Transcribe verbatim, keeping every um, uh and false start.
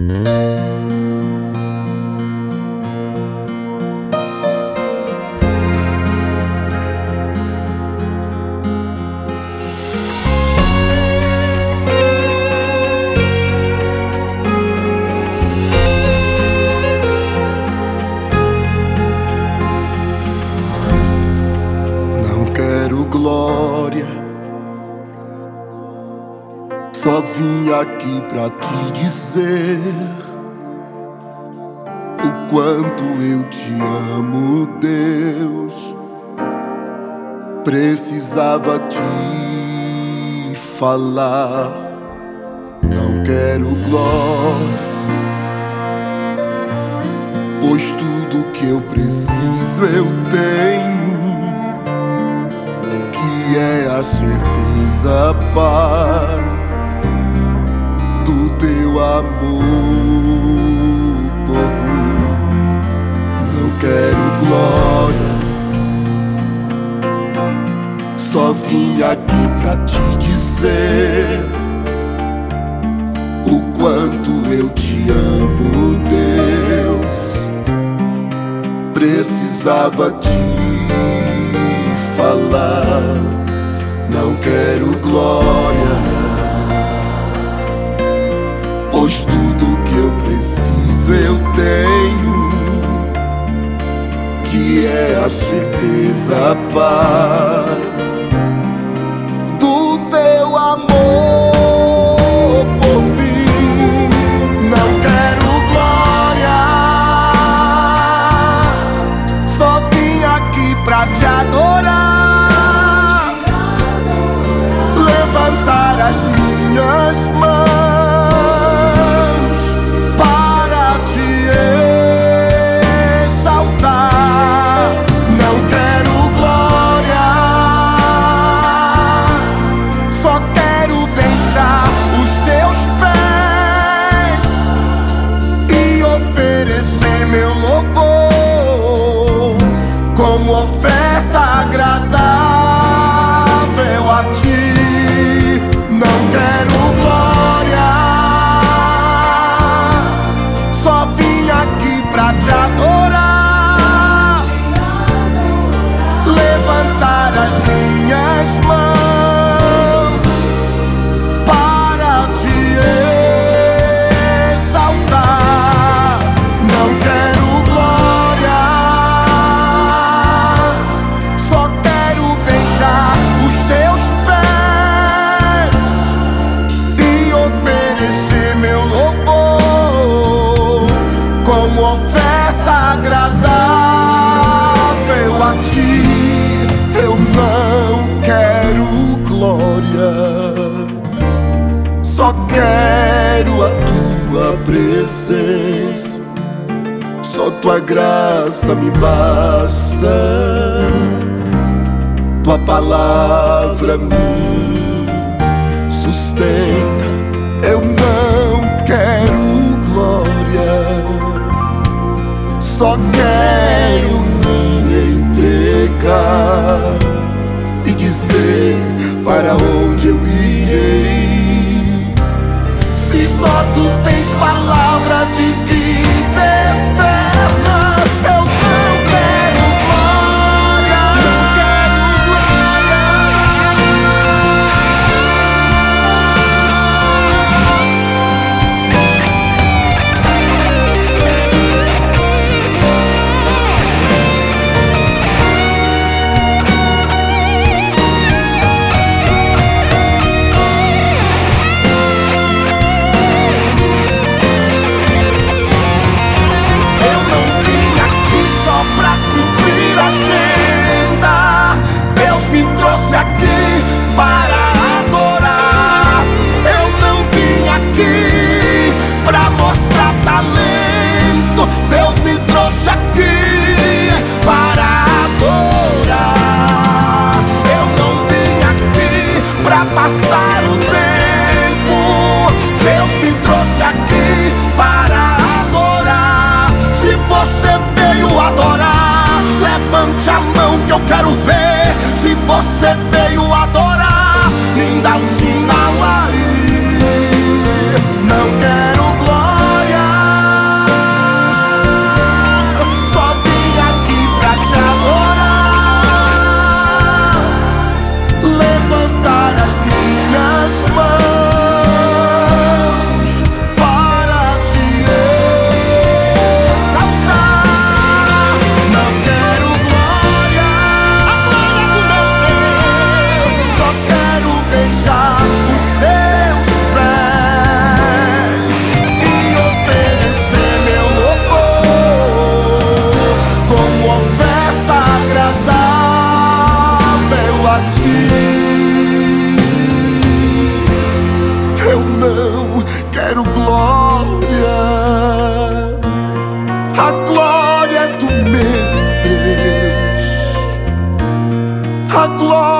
Glória, só vim aqui pra te dizer o quanto eu te amo, Deus. Precisava te falar. Não quero glória, pois tudo que eu preciso eu tenho, que é a certeza, Pai, do teu amor por mim. Não quero glória, só vim aqui pra te dizer o quanto eu te amo, Deus. Precisava te falar. Não quero glória, pois tudo que eu preciso eu tenho, que é a certeza, Pai, do teu amor por mim. Não quero glória, só vim aqui pra te adorar, levantar as minhas mãos para te exaltar. Não quero glória, só quero beijar os teus pés e oferecer meu louvor como oferta agradável a ti. Não quero glória, só vim aqui pra te adorar, levantar as minhas mãos para te exaltar. Não quero glória, só quero beijar os teus pés e oferecer meu louvor como oferta agradável a ti. Eu não quero glória, só quero a tua presença. Só tua graça me basta, tua palavra me sustenta. Eu não quero glória, só quero me entregar e dizer para onde eu irei, se só tu tens palavras de vida eterna. Eu não quero glória, não quero glória. Aqui para adorar, eu não vim aqui pra mostrar talento. Deus me trouxe aqui para adorar. Eu não vim aqui pra passar o tempo. Deus me trouxe aqui para adorar. Se você veio adorar, levante a mão que eu quero ver. Se você veio adorar, me dá um sinal aí. Não quero glória, glória.